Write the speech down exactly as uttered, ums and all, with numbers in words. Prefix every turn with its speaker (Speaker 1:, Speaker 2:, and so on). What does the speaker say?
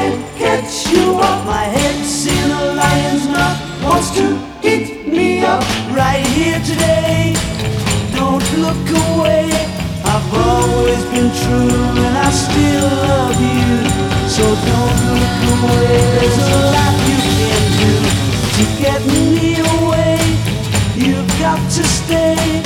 Speaker 1: can't catch you up. My head's in a lion's mouth, wants to eat me up right here today. Don't look away, I've always been true and I still love you. So don't look away, there's a lot you can do to get me away. You've got to stay,